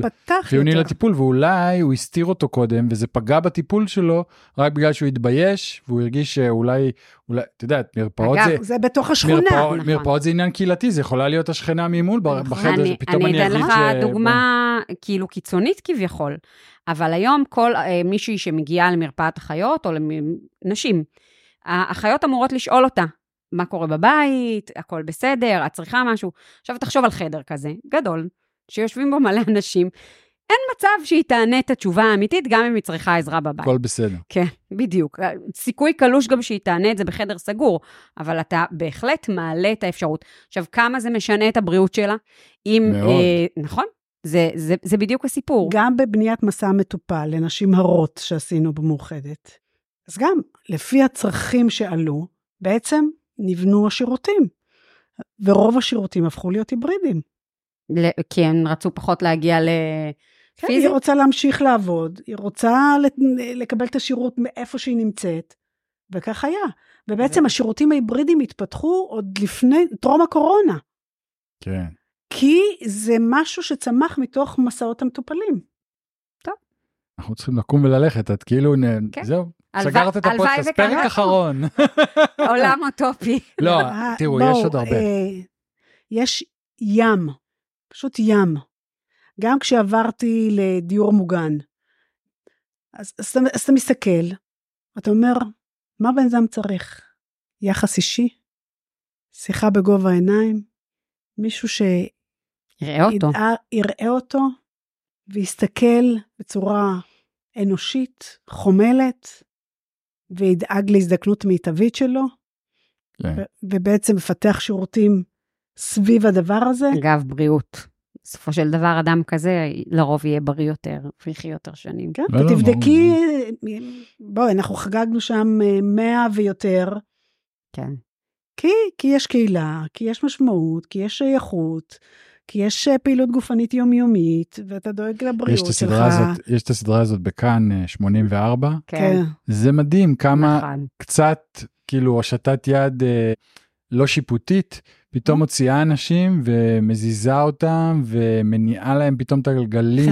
ואולי הוא הסתיר אותו קודם, וזה פגע בטיפול שלו, רק בגלל שהוא התבייש, והוא הרגיש שאולי, אתה יודע, מרפאות זה בתוך השכונה. מרפאות זה עניין קהילתי, זה יכולה להיות השכנה ממול בחדר, פתאום אני אתן לך דוגמה כאילו קיצונית כביכול, אבל היום כל מישהי שמגיעה למרפאת החיות, או לנשים, החיות אמורות לשאול אותה, מה קורה בבית, הכל בסדר, את צריכה משהו. עכשיו תחשוב על חדר כזה, גדול, שיושבים בו מלא אנשים, אין מצב שהיא תענה את התשובה האמיתית, גם אם היא צריכה עזרה בבית. הכל בסדר. כן, בדיוק. סיכוי קלוש גם שהיא תענה את זה בחדר סגור, אבל אתה בהחלט מעלה את האפשרות. עכשיו, כמה זה משנה את הבריאות שלה? מאוד. נכון? זה בדיוק הסיפור. גם בבניית מסע מטופל לנשים הרות שעשינו במאוחדת. אז גם לפי הצרכים שעלו, בעצם נבנו השירותים. ורוב השירותים הפכו להיות היברידים. כי הם רצו פחות להגיע כן, היא רוצה להמשיך לעבוד, היא רוצה לקבל את השירות מאיפה שהיא נמצאת, וכך היה. ובעצם השירותים ההיברידיים התפתחו עוד לפני, טרום הקורונה. כן. כי זה משהו שצמח מתוך מסעות המטופלים. טוב. אנחנו צריכים לקום וללכת, את כאילו, זהו, סגרת את הפודקאסט, פרק אחרון. עולם אוטופי. לא, תראו, יש עוד הרבה. יש ים, פשוט ים. גם כשעברתי לדיור מוגן, אז אתה מסתכל, אתה אומר, מה בן אדם צריך? יחס אישי? שיחה בגובה העיניים? מישהו יראה אותו, ויסתכל בצורה אנושית, חומלת, וידאג להזדקנות מיטבית שלו, ובעצם מפתח שירותים סביב הדבר הזה. אגב, בריאות. בסופו של דבר, אדם כזה לרוב יהיה בריא יותר, ויחי יותר שנים. כן, ותבדקי, בואי, אנחנו חגגנו שם 100 ויותר. כן. כי יש קהילה, כי יש משמעות, כי יש שייכות, כי יש פעילות גופנית יומיומית, ואתה דואג לבריאות שלך. יש את הסדרה הזאת בכאן 84. כן. זה מדהים, כמה קצת, כאילו, הושטת יד לא שיפוטית, פתאום מוציאה אנשים ומזיזה אותם, ומניעה להם פתאום את הגלגלים.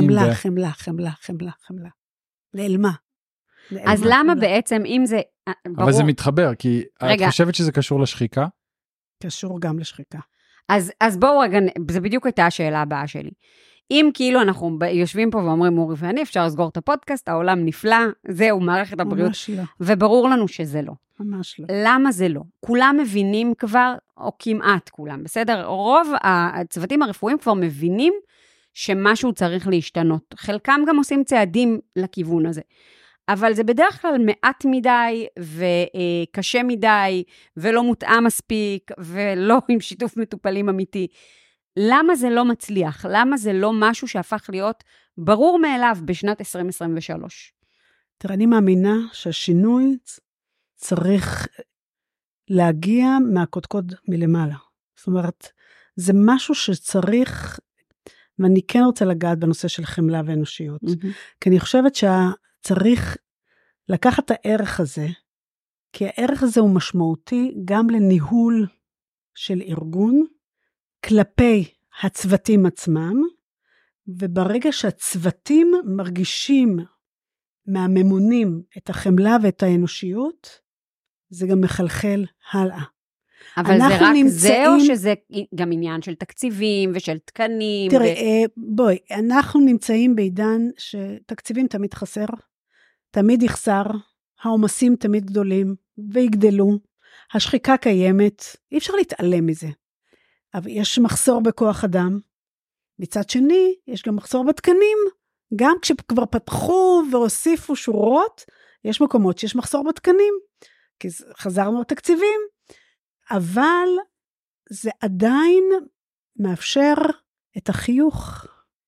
חמלה. נעלמה. אז למה בעצם, אם זה... אבל זה מתחבר, כי את חושבת שזה קשור לשחיקה? קשור גם לשחיקה. אז בואו רגע, זה בדיוק הייתה השאלה הבאה שלי. אם כאילו אנחנו יושבים פה ואומרים, אורי ואני, אפשר לסגור את הפודקאסט, העולם נפלא, זהו, מערכת הבריאות. ממש לא. וברור לנו שזה לא. ממש לא. למה זה לא? כולם מבינים כבר, או כמעט כולם, בסדר? רוב הצוותים הרפואיים כבר מבינים שמשהו צריך להשתנות. חלקם גם עושים צעדים לכיוון הזה. אבל זה בדרך כלל מעט מדי, וקשה מדי, ולא מותאם מספיק, ולא עם שיתוף מטופלים אמיתי. למה זה לא מצליח? למה זה לא משהו שהפך להיות ברור מאליו בשנת 2023? תראה, אני מאמינה שהשינוי צריך להגיע מהקודקוד מלמעלה. זאת אומרת, זה משהו שצריך, ואני כן רוצה לגעת בנושא של חמלה ואנושיות, כי אני חושבת שצריך לקחת את הערך הזה, כי הערך הזה הוא משמעותי גם לניהול של ארגון, כלפי הצוותים עצמם, וברגע שהצוותים מרגישים מהממונים את החמלה ואת האנושיות, זה גם מחלחל הלאה. אבל זה רק זה, או שזה גם עניין של תקציבים ושל תקנים? תראי, בואי, אנחנו נמצאים בעידן שתקציבים תמיד חסר, תמיד יחסר, העומסים תמיד גדולים, ויגדלו, השחיקה קיימת, אי אפשר להתעלם מזה. אבל יש מחסור בכוח אדם, מצד שני, יש גם מחסור בתקנים, גם כשכבר פתחו והוסיפו שורות, יש מקומות שיש מחסור בתקנים, כי חזרנו לתקציבים, אבל זה עדיין מאפשר את החיוך,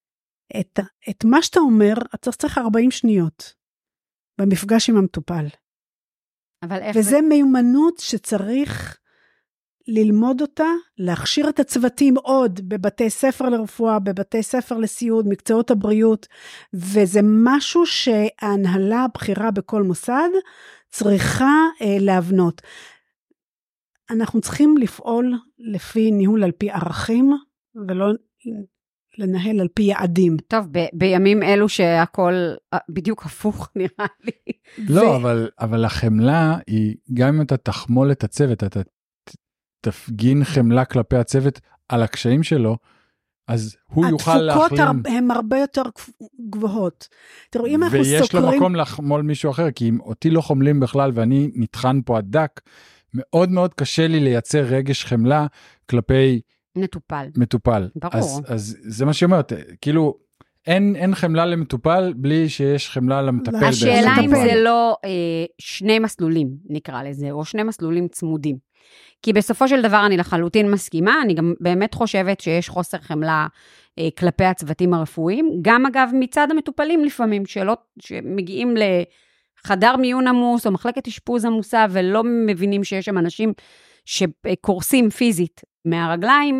את מה שאתה אומר, אתה צריך 40 שניות, במפגש עם המטופל. אבל איך וזה מיומנות שצריך ללמוד אותה, להכשיר את הצוותים עוד בבתי ספר לרפואה, בבתי ספר לסיעוד, מקצועות הבריאות, וזה משהו שההנהלה הבכירה בכל מוסד צריכה להבנות. אנחנו צריכים לפעול לפי ניהול על פי ערכים, ולא לנהל על פי יעדים. טוב, בימים אלו שהכל בדיוק הפוך נראה לי. לא, אבל החמלה היא, גם אם אתה תחמול את הצוות, אתה תפגין חמלה כלפי הצוות על הקשיים שלו, אז הוא יוכל להחלים. התפוקות הן הרבה יותר גבוהות. תראו, אם אנחנו סוקרים... ויש לו מקום לחמול מישהו אחר, כי אם אותי לא חומלים בכלל, ואני נטחן פה הדק, מאוד מאוד קשה לי לייצר רגש חמלה כלפי... מטופל. ברור. אז זה מה שאומרת, כאילו, אין חמלה למטופל, בלי שיש חמלה למטפל. השאלה אם זה לא שני מסלולים, נקרא לזה, או שני מסלולים צמודים. כי בסופו של דבר אני לחלוטין מסכימה, אני גם באמת חושבת שיש חוסר חמלה כלפי הצוותים הרפואיים, גם אגב מצד המטופלים לפעמים, שמגיעים לחדר מיון עמוס, או מחלקת אשפוז עמוסה, ולא מבינים שיש שם אנשים שקורסים פיזית מהרגליים,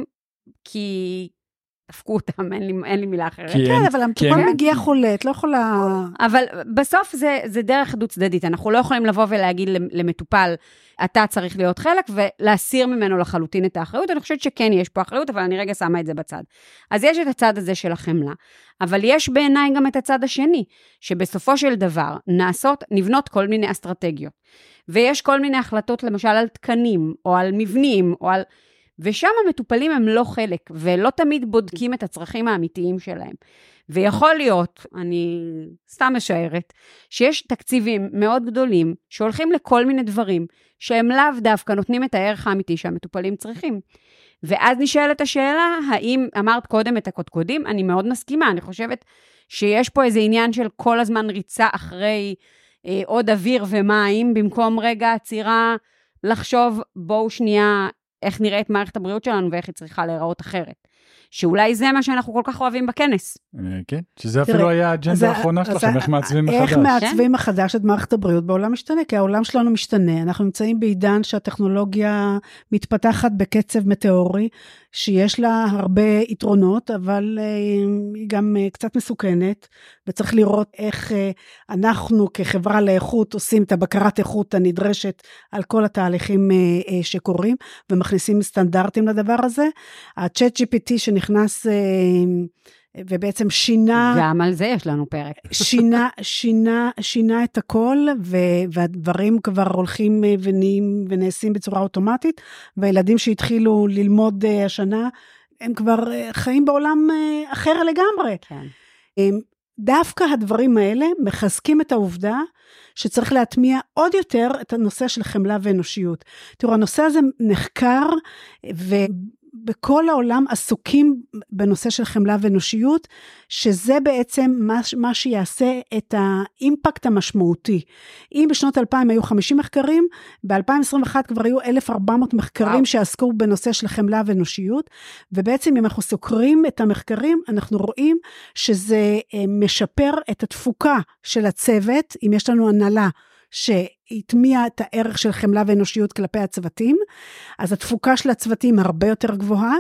כי דפקו אותם, אין לי מילה אחרת. כן, אבל המטופל מגיע חולה, את לא יכולה... אבל בסוף זה דרך דו צדדית, אנחנו לא יכולים לבוא ולהגיד למטופל, אתה צריך להיות חלק, ולהסיר ממנו לחלוטין את האחריות. אני חושבת שכן יש פה אחריות, אבל אני רגע שמה את זה בצד. אז יש את הצד הזה של החמלה, אבל יש בעיניי גם את הצד השני, שבסופו של דבר נבנות כל מיני אסטרטגיות, ויש כל מיני החלטות, למשל על תקנים, או על מבנים, או על... ושם המטופלים הם לא חלק, ולא תמיד בודקים את הצרכים האמיתיים שלהם. ויכול להיות, אני סתם משערת, שיש תקציבים מאוד גדולים, שהולכים לכל מיני דברים, שהם לאו דווקא נותנים את הערך האמיתי שהמטופלים צריכים. ואז נשאלת השאלה, האם אמרת קודם את הקודקודים? אני מאוד מסכימה, אני חושבת שיש פה איזה עניין של כל הזמן ריצה אחרי עוד אוויר ומים, במקום רגע עצירה לחשוב, בואו שנייה, איך נראית מערכת הבריאות שלנו, ואיך היא צריכה להיראות אחרת. שאולי זה מה שאנחנו כל כך אוהבים בכנס. כן, שזה אפילו היה האג'נדה האחרונה שלכם, איך מעצבים מחדש. איך מעצבים מחדש את מערכת הבריאות בעולם משתנה, כי העולם שלנו משתנה. אנחנו נמצאים בעידן שהטכנולוגיה מתפתחת בקצב מטאורי, שיש לה הרבה יתרונות, אבל היא גם קצת מסוכנת, וצריך לראות איך אנחנו כחברה לאיכות עושים את הבקרת איכות הנדרשת על כל התהליכים שקורים, ומכניסים סטנדרטים לדבר הזה. ה-ChatGPT שנכנס ובעצם שינה... גם על זה יש לנו פרק. שינה את הכל, והדברים כבר הולכים ונעשים בצורה אוטומטית, והילדים שהתחילו ללמוד השנה, הם כבר חיים בעולם אחר לגמרי. כן. דווקא הדברים האלה מחזקים את העובדה, שצריך להטמיע עוד יותר את הנושא של חמלה ואנושיות. תראו, הנושא הזה נחקר, בכל העולם עסוקים בנושא של חמלה ואנושיות, שזה בעצם מה שיעשה את האימפקט המשמעותי. אם בשנות 2000 היו 50 מחקרים, ב-2021 כבר היו 1,400 מחקרים שעסקו בנושא של חמלה ואנושיות, ובעצם אם אנחנו סוקרים את המחקרים, אנחנו רואים שזה משפר את התפוקה של הצוות, אם יש לנו הנהלה, שהטמיע את הערך של חמלה ואנושיות כלפי הצוותים, אז התפוקה של הצוותים הרבה יותר גבוהה,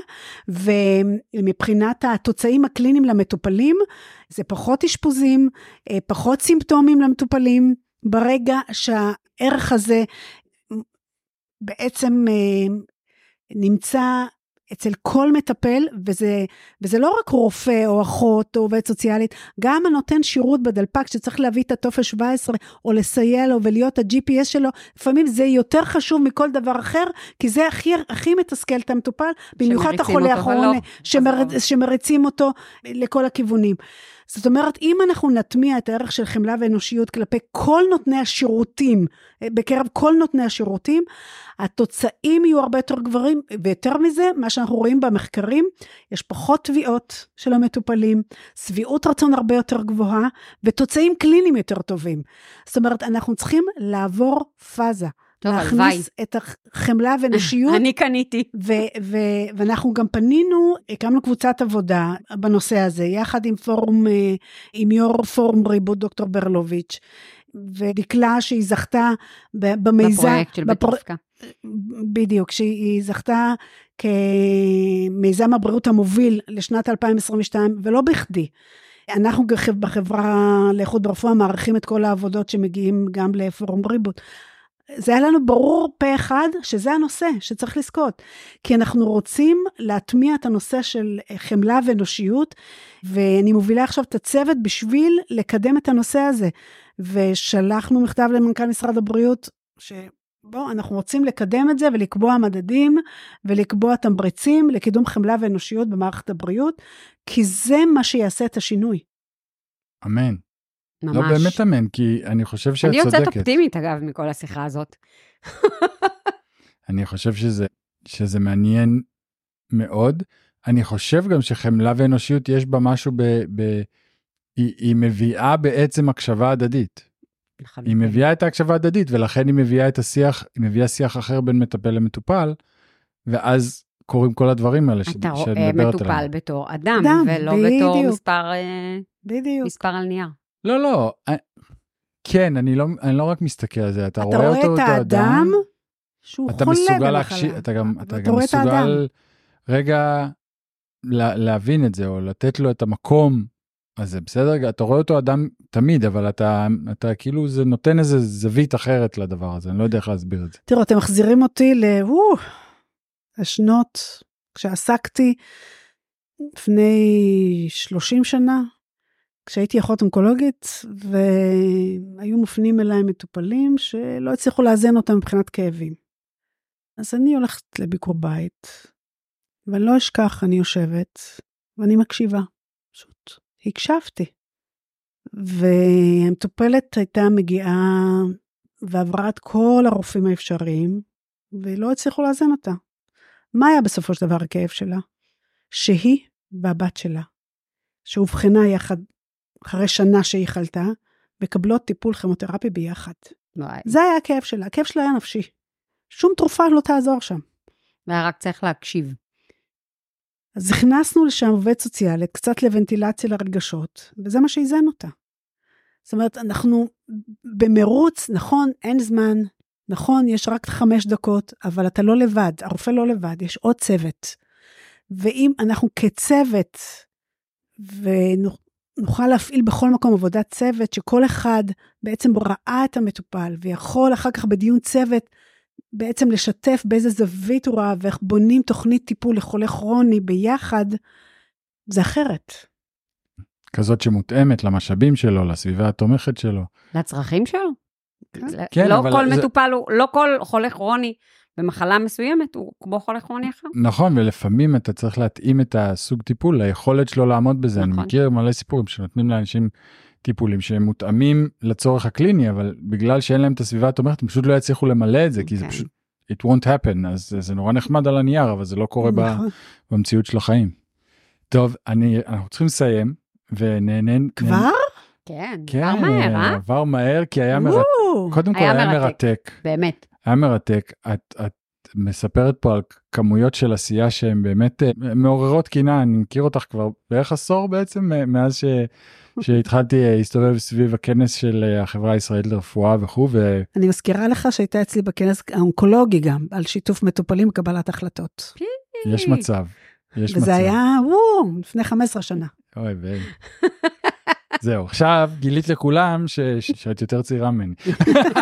ומבחינת התוצאים הקליניים למטופלים, זה פחות אשפוזים, פחות סימפטומים למטופלים, ברגע שהערך הזה בעצם נמצא אצל כל מטפל, וזה לא רק רופא או אחות או עובד סוציאלית, גם הנותן שירות בדלפק, שצריך להביא את הטופס 17, או לסייע לו ולהיות ה-GPS שלו, לפעמים זה יותר חשוב מכל דבר אחר, כי זה הכי מתסכל את המטופל, במיוחד החולה האחרון, שמריצים אותו לכל הכיוונים. זאת אומרת, אם אנחנו נטמיע את הערך של חמלה ואנושיות כלפי כל נותני השירותים, בקרב כל נותני השירותים, התוצאים יהיו הרבה יותר גברים, ויותר מזה, מה שאנחנו רואים במחקרים, יש פחות תביעות של המטופלים, סביעות רצון הרבה יותר גבוהה, ותוצאים קליניים יותר טובים. זאת אומרת, אנחנו צריכים לעבור פאזה. להכניס את החמלה ואנושיות. אני קניתי. ואנחנו גם פנינו, הקמנו קבוצת עבודה בנושא הזה, יחד עם יו"ר פורום ריבוד דוקטור ברלוביץ', ודקלה שהיא זכתה במיזם. בפרויקט של בטרפקה. בדיוק, שהיא זכתה כמיזם הבריאות המוביל לשנת 2022, ולא בכדי. אנחנו בחברה לאיכות ברפואה מערכים את כל העבודות שמגיעים גם לפורום ריבוד. זה היה לנו ברור פה אחד שזה הנושא שצריך לזכות, כי אנחנו רוצים להטמיע את הנושא של חמלה ואנושיות, ואני מובילה עכשיו את הצוות בשביל לקדם את הנושא הזה, ושלחנו מכתב למנכ"ל משרד הבריאות, שבוא, אנחנו רוצים לקדם את זה ולקבוע מדדים, ולקבוע תמריצים לקידום חמלה ואנושיות במערכת הבריאות, כי זה מה שיעשה את השינוי. אמן. ממש. לא באמת אמן, כי אני חושב שאת צודקת. אני יוצאת אופטימית, אגב, מכל השיחה הזאת. אני חושב שזה מעניין מאוד. אני חושב גם שחמלה ואנושיות יש בה משהו היא מביאה בעצם הקשבה הדדית. היא מביאה את ההקשבה הדדית, ולכן היא מביאה את השיח, היא מביאה שיח אחר בין מטפל למטופל, ואז קורים כל הדברים האלה שאת מדברת עליהם. אתה רואה מטופל בתור אדם, ולא בתור מספר על נייר. לא, כן, אני לא רק מסתכל על זה, אתה רואה אותו את האדם, שהוא חולה במחלה. אתה גם מסוגל רגע להבין את זה, או לתת לו את המקום הזה, בסדר? אתה רואה אותו אדם תמיד, אבל אתה כאילו, זה נותן איזה זווית אחרת לדבר הזה, אני לא יודע איך להסביר את זה. תראו, אתם מחזירים אותי לשנות, כשעסקתי לפני 30 שנה, כשהייתי אחות אונקולוגית, והיו מופנים אליי מטופלים שלא הצליחו לאזן אותם מבחינת כאבים. אז אני הולכת לביקור בית, ואני לא אשכח, אני יושבת, ואני מקשיבה. פשוט הקשבתי. והמטופלת הייתה מגיעה, ועברה את כל הרופאים האפשריים, ולא הצליחו לאזן אותה. מה היה בסופו של דבר הכאב שלה? שהיא והבת שלה, שהובחנה יחד, אחרי שנה שהיא חלתה, מקבלות טיפול כימותרפי ביחד. זה היה הכאב שלה, הכאב שלה היה נפשי. שום תרופה לא תעזור שם. והיה רק צריך להקשיב. אז הכנסנו לשם עובד סוציאלית, קצת לוונטילציה לרגשות, וזה מה שאיזן אותה. זאת אומרת, אנחנו במרוץ, נכון, אין זמן, נכון, יש רק 5 דקות, אבל אתה לא לבד, הרופא לא לבד, יש עוד צוות. ואם אנחנו כצוות, ונוכל להפעיל בכל מקום עבודת צוות, שכל אחד בעצם ראה את המטופל, ויכול אחר כך בדיון צוות, בעצם לשתף באיזה זווית הוא ראה, ואיך בונים תוכנית טיפול לחולה כרוני ביחד, זה אחרת. כזאת שמותאמת למשאבים שלו, לסביבה התומכת שלו. לצרכים שלו. כן, לא כל מטופל, לא כל חולה כרוני במחלה מסוימת, הוא כמו חולה כרוני אחר. נכון, ולפעמים אתה צריך להתאים את הסוג טיפול, ליכולת שלו לעמוד בזה. אני מכיר מלא סיפורים שנותנים לאנשים טיפולים שהם מותאמים לצורך הקליני, אבל בגלל שאין להם את הסביבה התומכת, הם פשוט לא יצליחו למלא את זה, כי זה פשוט, it won't happen, אז זה נורא נחמד על הנייר, אבל זה לא קורה במציאות של החיים. טוב, אנחנו צריכים לסיים, ונהנן... כבר? כן, עבר מהר, אה? עבר מהר, כי היה מרתק. קודם כל היה מרתק. באמת. היה מרתק. את מספרת פה על כמויות של עשייה שהן באמת מעוררות קינה, אני מכיר אותך כבר בערך עשור בעצם, מאז שהתחלתי להסתובב סביב הכנס של החברה הישראלית לרפואה וכו'. אני מזכירה לך שהייתה אצלי בכנס האונקולוגי גם, על שיתוף מטופלים וקבלת החלטות. יש מצב. וזה היה, לפני 15 שנה. אוי ואי. זהו, עכשיו גילית לכולם שאת יותר צעירה ממני.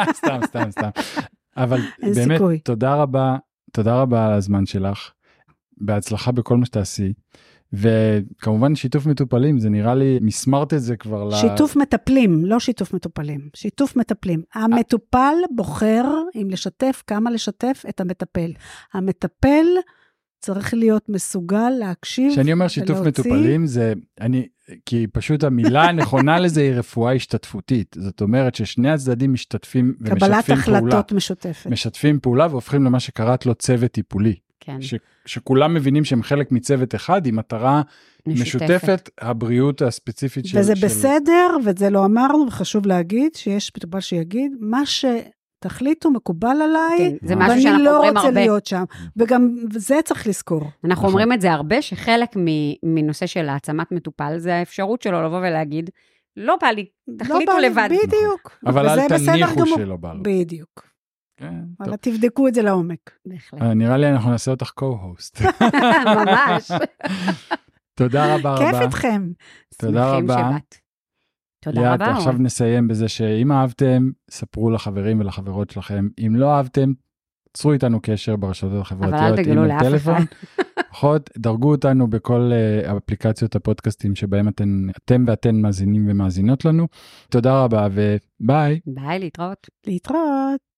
סתם. אבל באמת, תודה רבה על הזמן שלך. בהצלחה בכל מה שתעשי. וכמובן שיתוף מטופלים, זה נראה לי, מסמרת את זה כבר שיתוף מטפלים, לא שיתוף מטופלים, שיתוף מטפלים. המטופל בוחר אם לשתף, כמה לשתף את המטפל. המטפל צריך להיות מסוגל להקשיב. כשאני אומר שיתוף מטופלים, כי פשוט המילה הנכונה לזה היא רפואה השתתפותית. זאת אומרת ששני הצדדים משתתפים ומשתפים פעולה. קבלת החלטות משותפת. משתפים פעולה והופכים למה שקראת לו צוות טיפולי. כן. שכולם מבינים שהם חלק מצוות אחד, עם מטרה משותפת, הבריאות הספציפית של... וזה בסדר, וזה לא אמרנו, וחשוב להגיד, שיש מטופל שיגיד, מה שתחליטו מקובל עליי, כן, ואני לא רוצה להיות שם. וגם זה צריך לזכור. אנחנו אומרים את זה הרבה, שחלק מנושא של העצמת מטופל, זה האפשרות שלו לבוא ולהגיד, לא בא לי, תחליטו לבד. בדיוק. אבל אל תניחו שלא בא לו. בדיוק. אבל תבדקו את זה לעומק. נראה לי אנחנו נעשה אותך co-host. ממש. תודה רבה רבה. כיף איתכם. תודה רבה. תודה רבה. עכשיו נסיים בזה שאם אהבתם, ספרו לחברים ולחברות שלכם. אם לא אהבתם, צרו איתנו קשר ברשתות החברתיות. אבל אל תגלו לאף אחד. פחות, דרגו אותנו בכל אפליקציות הפודקאסטים שבהם אתם ואתן מאזינים ומאזינות לנו. תודה רבה וביי. ביי, להתראות. להתראות.